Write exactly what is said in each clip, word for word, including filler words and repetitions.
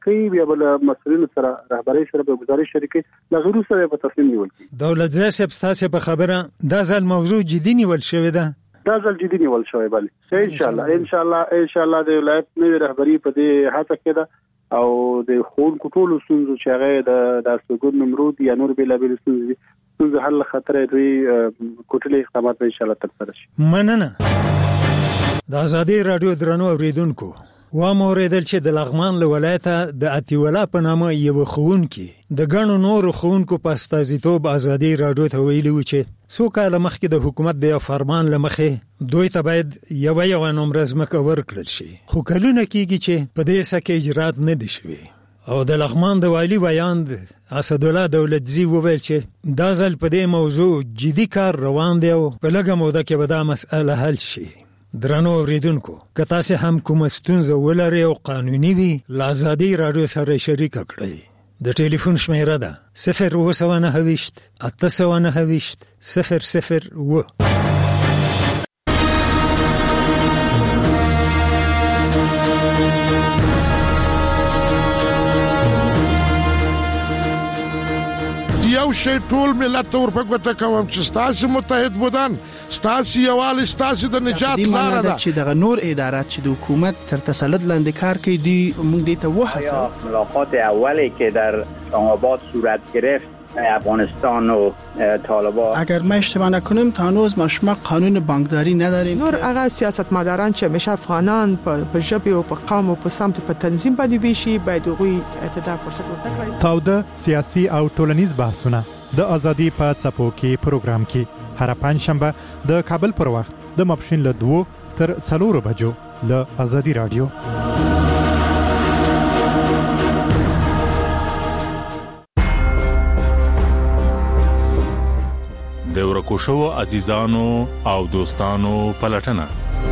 کوي بیا بل مسؤلین سره رهبري سره به گزارش شریکي لغرو سره په تصمیم نیول کی. دولت ځای صاحب تاسو په خبره دا ځل موضوع جدي نیول شوې ده. دا ځل جدي نیول شوی بله ان شاء الله ان شاء الله ان شاء الله د ولایت نوې رهبري په دې هڅه کې ده او د ښوونکو ټولو ستونزو چې هغه د دارالسلوم نمرود یا نور بېلابېلې ستونزې ستونزې حل خطر دوی کوټلې اقدامات به ان شاء الله ترسره شي. مننه. د ازادي رادیو درنو اوریدونکو و موریدل چې د لغمان له ولایته د اتیولا په نامه یو ښوونکی د ګڼو نورو ښوونکو په استازیتوب ازادي رادیو ته ویلي و چې څو کاله مخکې د حکومت د فرمان له مخې دوی ته باید یو یو نمره ځمکه ورکړل شي، خو کلونه کېږي چې په دې سکه اجرات نه دي شوي. او د لغمان د والی ویاند اسدالله دولتزی وویل چې دا ځل په دې موضوع جدي کار روان دی او په لږه موده کې به دا مسئله حل شي. درنو اوریدونکو که تاسو هم کوم ستونزه ولرئ او قانوني وي له ازادي رادیو سره شریک کړئ. د ټلیفون شمیره ده صفر اوه سوه نهه ویشت اته سوه نهه ویشت صفر صفر اوه. یو شی ټول ملت ور په ګوته کوم چې ستاسو متحد بودن ستاسو یوال ستاسو د نجات لاره ده. چې دغه نور ادارات چې د حکومت تر تسلط لاندې کار کوي دی موږ دې ته وحسه. ملاقات اولی که در آباد صورت گرفت افغانستان و طالبان، اگر ما اشتباه نکنیم تا هنوز ما شما قانون بانکداری نداریم. نور هغه سیاستمداران چې همیشه افغانان په ژبه او په قوم او په سمت په تنظیم باندې ویشي باید هغوی ته فرصت ورکړي. تاوده سیاسي او ټولنیز بحثونه د ازادي په څپو کې پروګرام کې هر پنځ شنبه د کابل پر وخت د ماپښین له دوه تر څلورو بجو له ازادي رادیو. د ورکوشو عزیزانو او دوستانو پلټنه.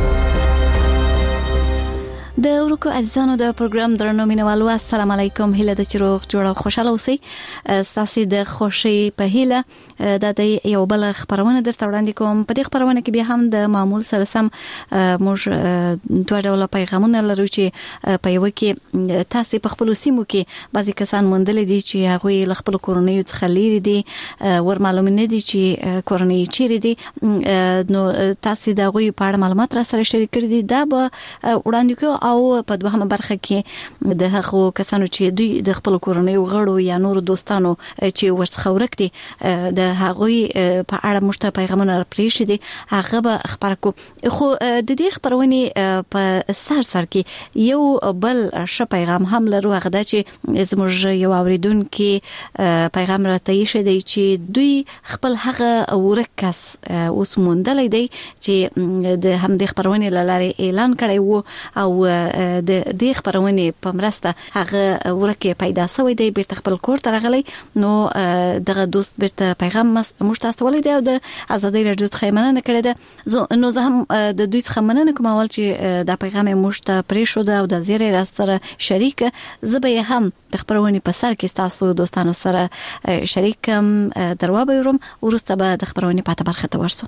د ورکو عزیزانو د پروګرام درنو مینوالو السلام علیکم. هیله د چروغ جوړ او خوشاله اوسئ. تاسو د خوشي په هیله د یو بل خبرونه درته وړاندې کوم. په دې خبرونه کې به هم د معمول سره سم موږ دوه ډول پیغامونه لرو چې په یو کې تاسو په خپل سیمو کې بعضی کسان موندل دي چې هغه ل خپل کورنۍ څخه لري دي ور معلوم نه دي چې کورنۍ چیرې دي، نو تاسو دا غوي په اړه معلومات را سره شریک کړئ دي. دا به وړاندې کوو او په دوهمه برخه کې د هغو کسانو چې دوی د خپل کورنۍ غړو یا نور دوستانو چې ورڅخه ورک دي د هغوی په اړه موږ ته پیغامونه راپریښي دي هغه به خبر کو. خو د دې خبرونې په سر سر کې یو بل ش پیغام هم لرو، هغه دا چې زموږ یو اوریدونکو پیغام راته یې دی چې دوی خپل هغه ورک کس اوس موندل دي چې د هم د خبرونې لاره اعلان کړی وو او د دې خبرونه په مرسته هغه ورکه پیدا شوی دی بیرته خپل کور ته راغلی. نو دغه دوست بیرته پیغام موږ تاسو ولې دی او د ازادي رادیو څخه مننه کړې ده. نو زه هم د دوی څخه مننه کوم اول چې دا پیغام موږ ته پرې شو ده او د زیری راستره شریک زه به هم د خبرونه په سر کې تاسو دوستانو سره شریکم دروا به ورم ورسته به د خبرونه په برخه ته ورسو.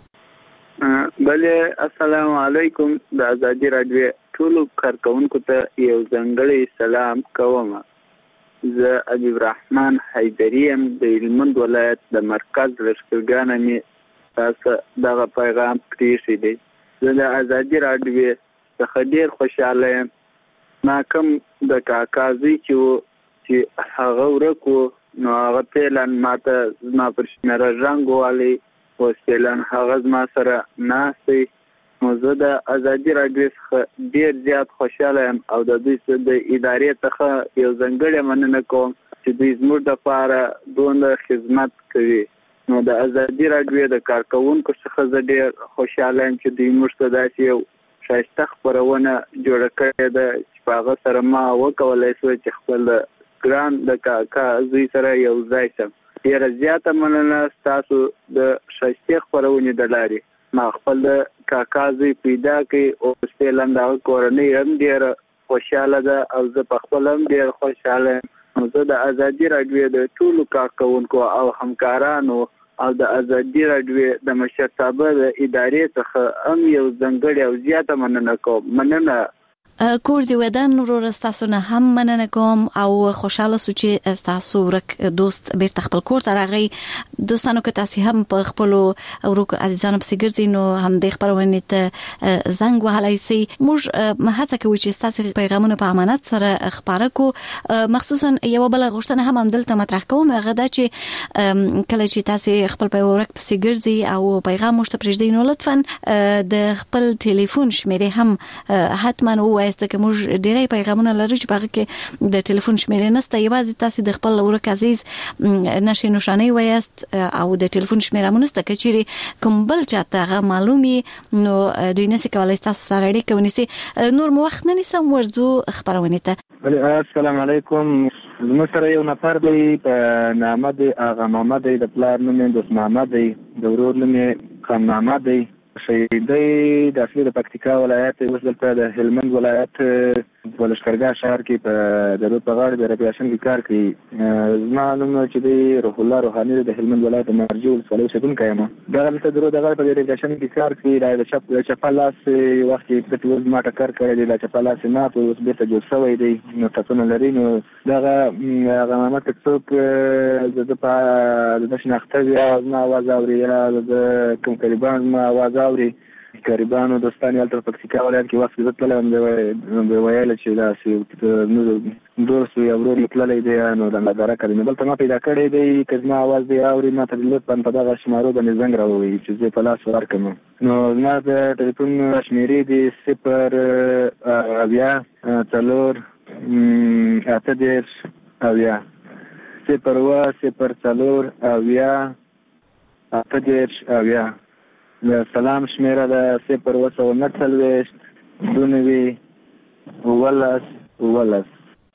بله السلام علیکم. د ازادي رادیو ټول کارکونکو ته یو ځانګړی سلام کوم. زه حبیب الرحمن حیدری ام د هلمند ولایت د مرکز لښکرګاه نه تاسو دغه پیغام پریښی دی. زه د ازادي رادیو څخه ډیر خوشاله یم. ما کوم د کاکازي چې چې هغه ورکو نو هغه پلان ماته زما پر شمېره رنګ والی او پلان هغه زما سره ناستي. نو زه د ازادي رادیو څخه ډیر زیات خوشاله یم او د دوی د ادارې څخه یو ځانګړی مننه کوم چې دوی زموږ دپاره دونه خدمت کوي. نو د ازادي رادیو د کارکونکو څخه زه ډیر خوشاله یم چې دوی موږ ته داسې یو ښایسته خپرونه جوړه کړې ده چې په هغه سره ما وکولی شوی چې خپل ګران د کاکا زوی سره یو ځای شم. ډیره زیاته مننه ستاسو د ښایستې خپرونې د لارې. ما خپل د کاکا زوی پیدا کړي او فعلا د هغه کورنۍ هم ډیره خوشحاله ده او زه په خپل هم ډیر خوشحاله یم. نو زه د ازادي رادیو د ټولو کارکوونکو او همکارانو او د ازادي رادیو د مشرتابه د ادارې څخه هم یو ځانګړی او زیاته مننه کوم. مننه. کور دی ودان ورور تاسو نه هم مننه کوم او خوشاله سو چې تاسو ورک دوست بیرته خپل کور ته راغی. دوستانو که تاسو هم په خپل ورک عزیزانو په سیګرځي نو هم د خبرونه ته زنګ وهلای شي. موږ هڅه کوو چې تاسو پیغامونه په امانت سره خبره کو. مخصوصا یو بل غوښتنه هم دلته مطرح کوم هغه دا چې کله چې تاسو خپل په ورک په سیګرځي او پیغام مشته پرېږدئ نو لطفا د خپل ټلیفون شمیرې هم حتما وایي چې موږ ډېری پیغامونه لرو چې هغه کې د ټلیفون شمیرې نشته. یوازې تاسو د خپل ورک عزیز نشي نشانه وایست او د ټلیفون شمیره مونږ ته کچېری کوم بل چاته هغه معلومي نو دوی نسي کولای تاسو سره اړیکه ونیسي. نور مو وخت نه نیسم ورځو خبرونه ته. السلام علیکم. زموږ سره یو نفر دی په نامه دی هغه محمد دی د پلار نوم یې دوست محمد دی د ورور نوم یې خان محمد دی. شهیدی د اصلي د پکتیکا ولایت اوس دلته د هلمند ولایت په لښکرګاه شهر کې په د رود په غاړه د ریپیشن کې کار کوي. زما نوم چې دی روح الله روحاني د هلمند ولایت د مرجو ولسوالۍ اوسېدونکی یم. دغه دلته د رود په غاړه په ریپیشن کې کار کوي. د چپ د چپه لاس وخت کې په ټول ما ټکر کړی دی. د چپه لاس مات اوس بېرته جوړ شوی دی نو ټپونه لري. نو دغه هغه محمد ټکټوک د په د شناخته زما اواز اوري یا د کوم قریبان زما اواز اوري. قریبانو دوستان یې هلته پکتیکا ولایت کې وخت زه تللی وم د ویله چې داسې دوست یا ورور مې تللی دی نو د نظاره کړی نو دلته ما پیدا کړی دی که زما اواز دی اوري ما ته لطفا په دغه شمارو باندې زنګ راووایي چې زه په لاس ورکړم. نو زما د ټلیفون شمېرې دي صفر اویا څلور اته دېرش اویا صفر اوه صفر څلور اویا اته دېرش اویا. د سلام شمیره ده صفر اوه سوه نهه څلوېښت دوه نوي اوولس اوولس.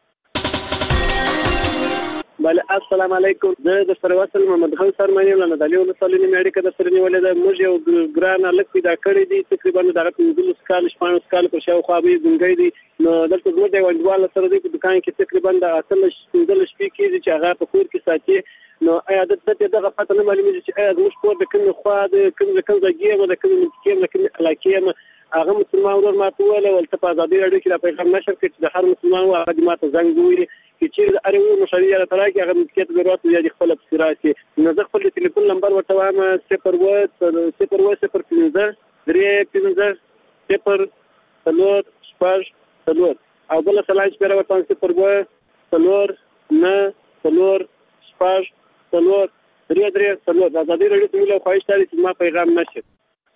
بله السلام علیکم. زه د سره وصل محمد خان سرمنی یم له نادعلي ولسوالۍ نه مې اړیکه درسره نیولې ده. موږ یو ګران هلک پیدا کړی دی تقریبا دغه پنځلس کال شپاړس کال پر شاوخوا به یې ګونګی دی. نو دلته زموږ د یو انډیوال سره دی په دوکان کې تقریبا د اتلس پنځلس شپې کېږي چې هغه په کور کې ساتي. نو آیا د دغه پته نه معلومېږي چې آیا زموږ کور د کومې خوا د کوم د کوم ځای یم د کومې منطقې یم د کومې علاقې یم. هغه مسلمان ورور ما ته وویل ول ته په ازادي راډیو کې دا پیغام نشر کړي چې د هر مسلمان و هغه دې ما ته زنګ وویلي چې چېرې د هرې ور مشري یا تعالی کې هغه مسکیت ضرورت یا د خپل پسې راشي. نو زه خپل ټلیفون نمبر ورته وایم صفر اوه صفر اوه صفر پنځه درې پنځه صفر څلور شپږ څلور او بله سلاین شمېره ورته وایم صفر اوه څلور نهه څلور شپږ څلور درې درې څلور. د ازادي راډیو ته مې له خواهش دا دی چې زما پیغام نشر.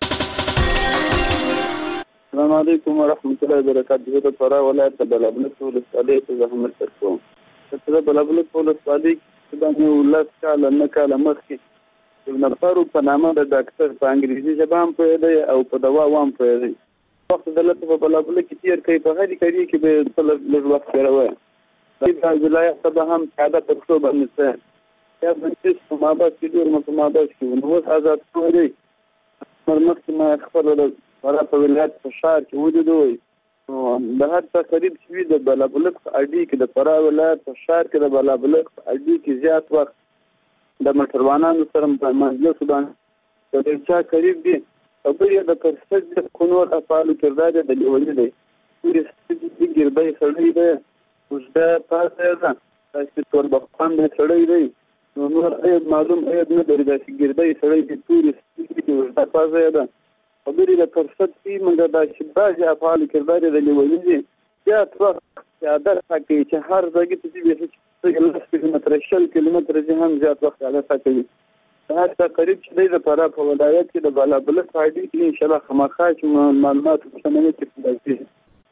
السلام علیکم ورحمۃ اللہ وبرکاتہ. د فراه ولایت د بلابلک ولسوالۍ څخه زحمت درکوم. د بلابلک ولسوالۍ باندې ولس کاله نه کاله مخکې یو نفر په نامه د ډاکټر په انګریزي ژبه هم پوهېدی او په دوا هم پوهېدی. وخت دلته په بلابلک کې تېر کوي په هرې کاري کې به خپل لږ وخت تېروي. د ولایت څخه هم ساده پښتو باندې څه یا د په مابس کې ډېر مو په مابس کې نو اوس آزاد شوی دی. مخکې ما خپل فراه په ولایت په ښار کې ولیدو. نو د هر څه قریب چې وي د بلابلک په اډې کې د فراه ولایت په ښار کې د بلابلک په اډې کې زیات وخت د موټروانانو سره په مجلسو باندې د ډېر چا قریب دي او بل یې د پرسد د کونور افعالو کردار یې د لیوني دی. ټورې ګردی سړی دی اوږده پاسه ده داسې توربخان سړی دی. نو نور عید معلوم عید نه لري داسې ګردی سړی دی تورې سترګې اوږده پاسه یې ده. خبرې د فرصت دي مګر دا چې بعضې افعالو کردار یې د لیوني دي. زیات وخت عادت کوي چې هر ځای ته چې بیخي لس کیلومتره شل کیلومتره چې هم زیات وخت عادت کوي. د هر څه قریب چې دی د فراه په ولایت کې د بلابلک په اډې کې انشاءالله خامخا چې معلومات پوښتنې کې پیدا کېږي.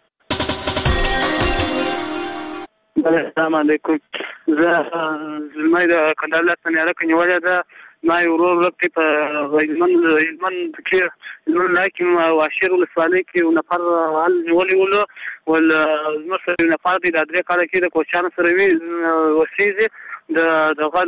السلام علیکم. زه زلمی د کندهار ولایت نه اړیکه نیولې ده. ما یو ورور ورک په هلمند هلمند کې هلمند ولایت کې واشیر ولسوالۍ کې یو نفر حال نیولی ولو ول زموږ سره یو نفر دی د درې کاله کې د کوچیانو سره وي اوسېږي د دغه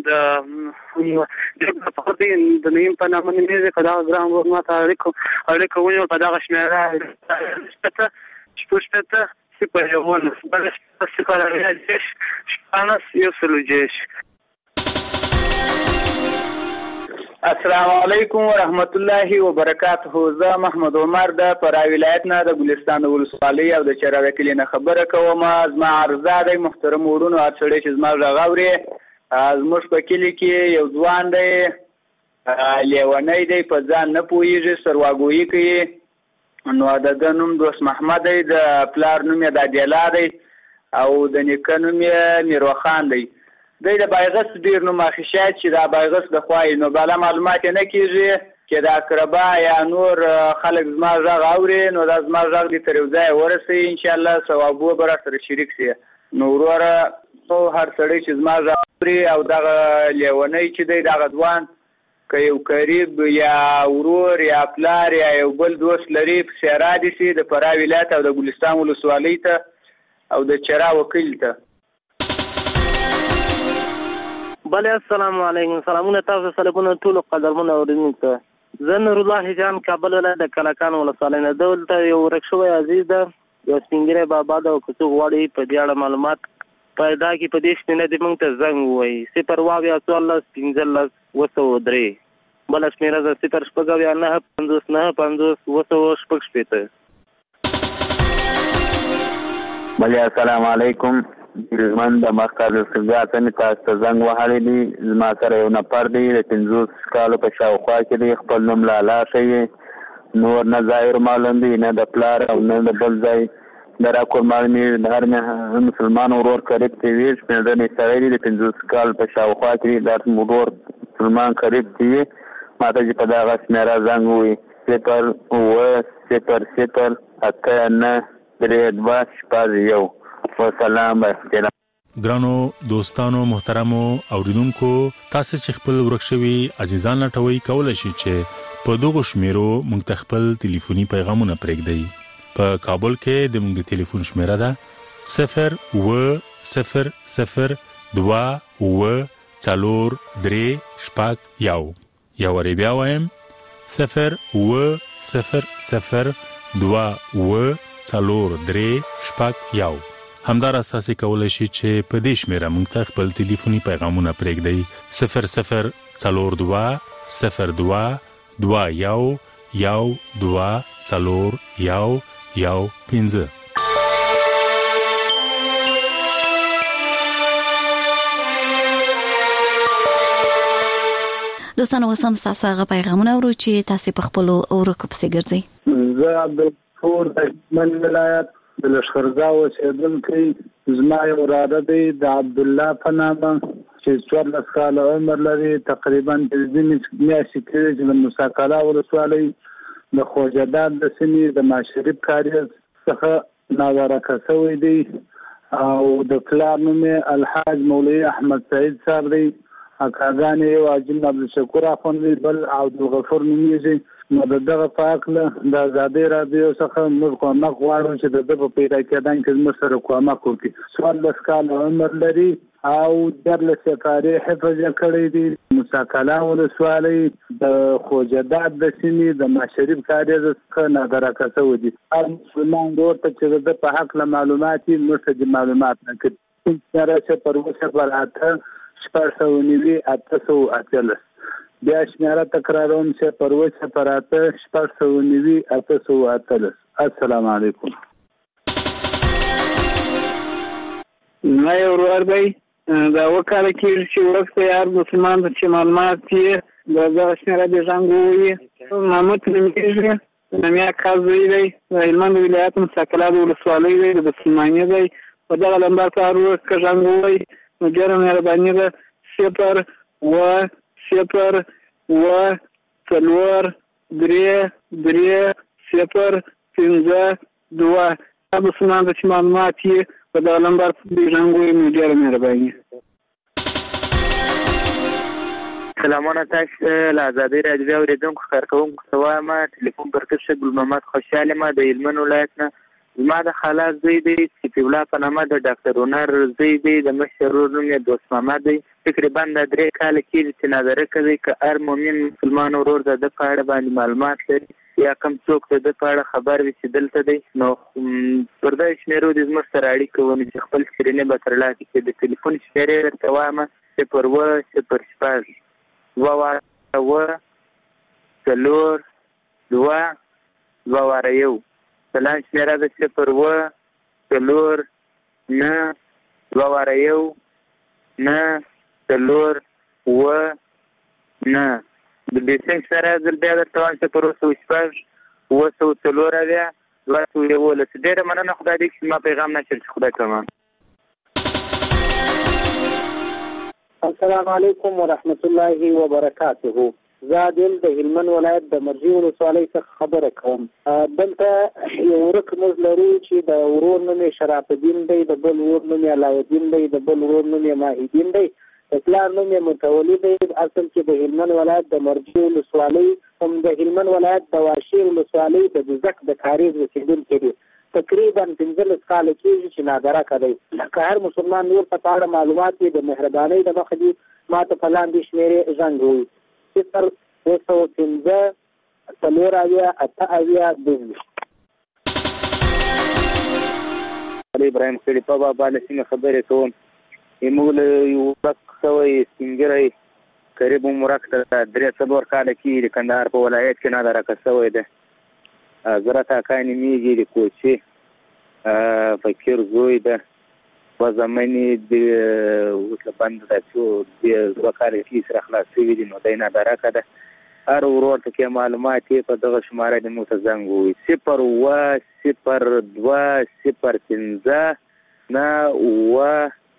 د فقط د نیم په نامه نومېږي که دغه ګران ورور ما ته اړیکه اړیکه ونیول په دغه شمېره شپېته شپږ شپېته صفر یوولس بله شپېته صفر اویا دېرش شپاړس یو سل دېرش. السلام علیکم ورحمت الله وبرکاته. زه محمد عمر د فراه ولایت نه د ګلستان ولسوالۍ او د چرا د کلي نه خبره کوم. زما عرضه دی محترم وروڼو هر سړی چې زما غږ اوري، زموږ په کلي کې یو ځوان دی لیونی دی، په ځان نه پوهېږي، سرواګویي کوي. نو د ده نوم دوست محمد دی، د پلار نوم یې دادیلا دی او د نیکه نوم یې میروخان دی. دی د بایغس ډېر نوم اخی شاید چې دا بایغس د خوایي، نو بالا معلومات یې نه کېږي چې د اقربا یا نور خلک زما غږ اوري، نو دا زما غږ دې تر یو ځایه ورسوي، انشاءالله ثوابونه به راسره شریک شي. نو وروره هر سړی چې زما غږ اوري او دغه لیونی چې دی دغه ځوان که یو قریب یا ورور یا پلار یا یو بل دوست لري پسې رادي شي د فراه ولایت او د ګلستان ولسوالۍ ته او د چرا وکیل ته. بله السلام علیکم. سلامونه تاسو سلامونه ټولو قدرمنو اورېدونکو ته. زه نور الله جان کابل ولایت د کلکان ولسوالۍ نه. دلته یو ورک شوی عزیز ده، یو سپین ږیری بابا ده او که څوک غواړي په دې اړه معلومات پیدا کړي په دې شمېره دې موږ ته زنګ ووایي صفر اووه اویا څوارلس پنځلس اووه سوه درې. بله شمېره ده صفر شپږ اویا نهه پنځوس نهه پنځوس اووه سوه شپږ شپېته. بله السلام علیکم. ګریزمن د مخکار الصبح څنګه تاسو ته زنګ وهلی دی. زما سره یو نفر دی د پنځوس کالو په شاوخوا کې دی، خپل نوم لالا ښیي، نور نه ظاهر معلوم دی، نه د پلار او نه د بل ځای د راکور معلومېږي. د هر مسلمان ورور قریب ته وي، شپېړنی سړی دی د پنځوس کال په شاوخوا کې دی، دا ورور مسلمان قریب ته وي، ما ته چې په دغه شمېره زنګ ووایي صفر اووه صفر صفر اته نه درې دوه شپږ یو. وسلام. ګرانو دوستانو محترمو اوریدونکو، تاسو چې خپل ورک شوي عزیزان لټوي کولای شئ چې په دغه شمیرو موږ ته خپل ټلیفوني پیغامونه پرېږدئ. په کابل کې د موږ د ټلیفون شمیره ده صفر اووه صفر صفر دوه اووه څلور درې شپږ یو. یا ور بیا وایم صفر اووه صفر صفر دوه اووه څلور درې شپږ یو. همدار اساسي کولای شي چې په دې شمیره موږ ته خپل ټلیفوني پیغامونه پرېږدئ صفر صفر څلور دوه صفر دوه دوه یو یو دوه څلور یو یو پنځه. دوستانو اوس هم ستاسو هغه پیغامونه ورو چې تاسو په خپلو ورکو پسې ګرځئ. زه عبدالغفور د من ولایت د لښکرګاه اوسېدونکی، زما یو وراره دی د عبدالله په نامه چې څوارلس کاله عمر لري، تقریبا پنځه میاشتې کېږي چې د موسی قلعه ولسوالۍ د خوجداد د سیمې د ماشریف کاریز څخه نادارکه شوی دی او د پلار نوم یې الحاج مولوي احمد سعید صاحب دی، اکاګان یې یو حاجي عبدالشکور اخوند دی، بل عبدالغفور نومیږي. نو د دغه په هکله د ازادۍ راډیو څخه موږ کومک غواړو چې د ده په پیدا کېدن کې زموږ سره کومک وکړي. څوارلس کاله عمر لري او دیارلس یې کاري حفظ یې کړی دی. موسی قلعه ولسوالۍ د خوجداد د سیمې د ماشریف کاریز څخه نادارکه شوی دی. هر مسلمان ورور ته چې د ده په هکله معلومات وي موږ ته دې معلومات نه کړي. شمېره صفر اووه صفر اته شپږ سوه نوي اته سوه اتلس. بیا شمیره تکراروم صفر اووه صفر اته شپږ سوه نوي اته سوه اتلس. السلام علیکم. ما یو ورور دی دا اووه کاله کېږي چې ورک دی، هر مسلمان ته چې معلومات یې د دغه شمېره دې زنګ ووایي. محمود نومیږي، د نمیا کال زوی دی، د هلمند ولایت موسی قلعه د ولسوالۍ دی، د مسلمانۍ دی. په دغه لمبر ته هر ورځ که زنګ ووایي نو ډېره مهرباني ده. صفر اووه صفر اووه څلور درې درې صفر پنځه دوه. هر مسلمان ته چې معلومات یې په دغه لمبر دې زنګ ووایي نو ډېره مهرباني. سلامونه تاسو له ازادۍ راډیو اورېدونکو کارکوونکو ته وایم. ټلیفون پر کښ ګل محمد خوشحال یم د هلمند ولایت نه. زما د خالا زوی دی صفي الله په نامه د ډاکټر هنر زوی دی، د مشر ورور نوم یې دوست محمد دی. تقریبا د درې کاله کېږي چې نظاره کوي که هر مؤمن مسلمان ورور د ده په اړه باندې معلومات لري یا کوم څوک د ده په اړه خبر وي چې دلته دی نو پر دغه شمېرو دې زموږ سره اړیکه ونیسي چې خپل شیرینې به ترلاسه کړي. د ټلیفون شمېرې درته وایم صفر اووه صفر شپږ دوه و څلور دوه دوه واره یو. سلام شمیره ده صفر و څلور نه دوه واره یو نه څلور اوه نه. د بیسنګ سره زل بیا درته وایم صفر اوه سوه شپږ اوه سوه څلور اویا دوه سوه یولس. ډېره مننه، خدای دې چې ما پیغام نشر چې خدای کړم. السلام علیکم ورحمت الله وبرکاته. زه دل د هلمند ولایت د مرجی ولسوالۍ څخه خبره کوم. دلته یو ورک موږ لرو چې د ورور نوم یې شرف الدین دی، د بل ورور نوم یې علاءالدین دی، د بل ورور نوم یې ماهیدین دی، د پلار نوم یې متولي دی. اصل کې د هلمند ولایت د مرجی ولسوالۍ هم د هلمند ولایت د واشیر ولسوالۍ د دوزک د کاریز اوسېدونکی دی. تقریبا پنځلس کاله کېږي چې نادرکه دی. که هر مسلمان نور په اړه معلومات یې د مهربانۍ د مخه دي ما ته په لاندې شمېرې زنګ ووایي: صفر اوه سوه پنځه څلور اویا اته اویا دوه. علي ابراهیم خلیفه بابا له سیمې خبرې کوم. موږ له یو ورک شوی سپین ږیری قریب عمرک ته درې څلور کاله کېږي د کندهار په ولایت کې نادرکه شوی دی. زرت اکا نومیږي، د کوچې فقیر زوی ده. په زمانې د اوس له بند ده چې دوه کاله کې سره خلاص شوي دي، نو دی نادرکه ده. هر ورور ته کې معلومات یې په دغه شماره د موږ ته زنګ ووایي: صفر اوه صفر دوه صفر پنځه نه اوه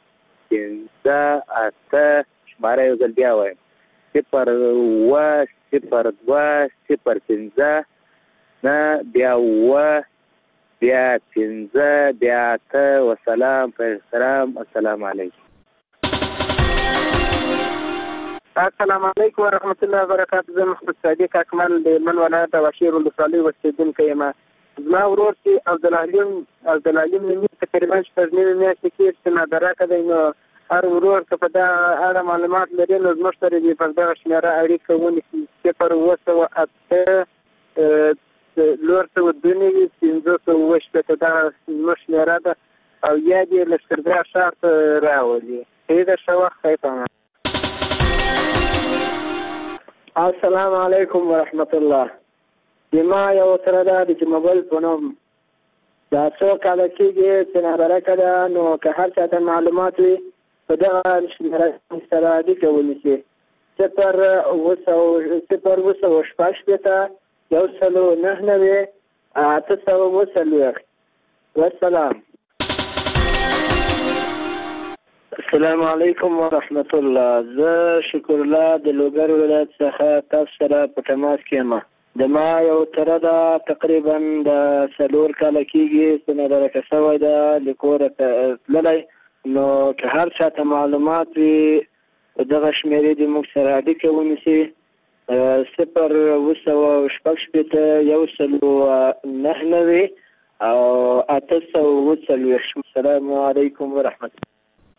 پنځه اته. شماره یو ځل بیا وایم: صفر اوه صفر دوه صفر پنځه نه بیا اوه بیا پنځه بیا اته. وسلام په احترام. السلام علیکم. السلام علیکم ورحمت الله وبرکاته. زه محمد صادق اکمل د هلمند ولایت د واشیر ولسوالۍ اوسېدونکی یم. زما ورور چې عبدالعلیم عبدالعلیم نومي تقریبا شپږ نوي میاشتې کېږي چې نادرکه دی. نو هر ورور که په دغه اړه معلومات لري نو زموږ سره دې پر دغه شمېره اړیکه ونیسي: صفر اوه سوه اته لور سوه دوه نوي پنځه سوه اوه شپېته. دغه زموږ شمېره ده او یا دې لښکرګاه ښار ته راولي. ښه ده، ښه وخت. ښه پامه. السلام علیکم ورحمت الله. زما یو سره ده د چې موبایل په نوم دا څو کاله کېږي چې نادرکه ده. نو که هر چا ته معلومات وي په دغه شمېره سره اړیکه ونیسي: صفر اوه سوه صفر اوه سوه شپږ شپېته یو سلو نهه نوي اته سوه اوه څلوېښت. والسلام. السلام علیکم ورحمت الله. زه شکر الله د لوګر ولایت څخه تاسو سره په تماس کې یم. د ما یو تره ده تقریبا د څلور کاله کېږي چې نادرکه شوی ده، له کوره تللی. نو که هر چا ته معلومات وي په دغه شمېرې دې موږ سره اړیکه ونیسي: صفر اوه سوه شپږ شپېته یو سلو نهه نوي او اته سوه اوه څلوېښت. السلام علیکم ورحمت الله.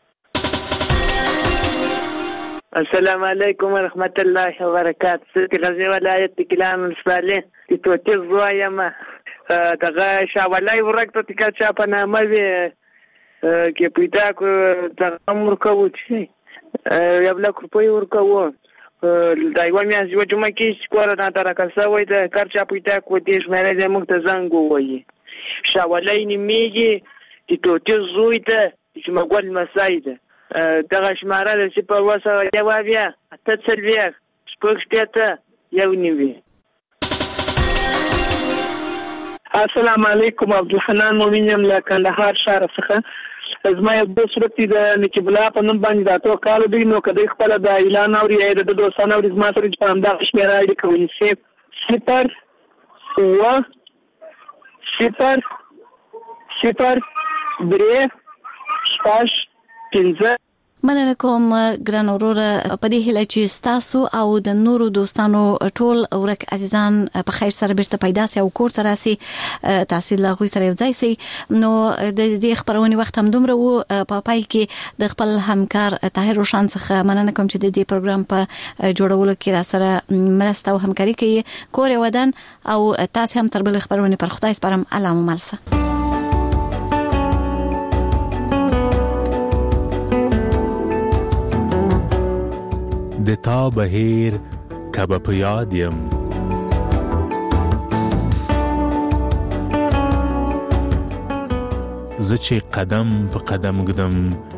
السلام علیکم ورحمت الله وبرکاته. زه د غزني ولایت د ګیلان ولسوالۍ د توتي زوی یم. دغه شاولی ورک ته که چا په نامه وي کې پیدا کړو دغه هم ورکوو چې یو لک روپۍ ورکوو. دا یوه میاشت یوه جمعه کې چې کوره نادرکه شوی ده، که هر چا پیدا کړو دې شمېرې دې موږ ته زنګ ووایي. شاولی نومېږي، د توتي زوی ده، چې مګل لمسی ده. دغه شماره ده صفر اوه سوه یو اویا اته څلوېښت شپږ شپېته یو نوي. السلام علیکم. عبدالحنان مومن یم له کندهار ښار څخه. زما یو دوست ورک دی د نقیب الله په نوم باندې د اتو کالو دی. نو که دی خپله د اعلان اوري یا د ده دوستان اوري زما سره چې په همدغه شمېره اړیکه ونیسي: صفر اوه صفر صفر درې شپږ پنځه. مننه کوم ګران وروره. په دې هیله چې ستاسو او د نورو دوستانو ټول ورک عزیزان په خیر سره بیرته پیدا سي او کور ته راسي، تحصیل له غوي سره یو ځای سي. نو د دې خبرونې وخت هم دومره وو. په پای کې د خپل همکار طاهر روشن څخه مننه کوم چې د دې پروګرام په جوړولو کې را سره مرسته او همکاري کوي. کور ودان او تاسو هم تر بل خبرونې پر خدای سپارم. الله مو ملسه. د تا بهیر کبه په یاد یم زه چې قدم په قدم ګدم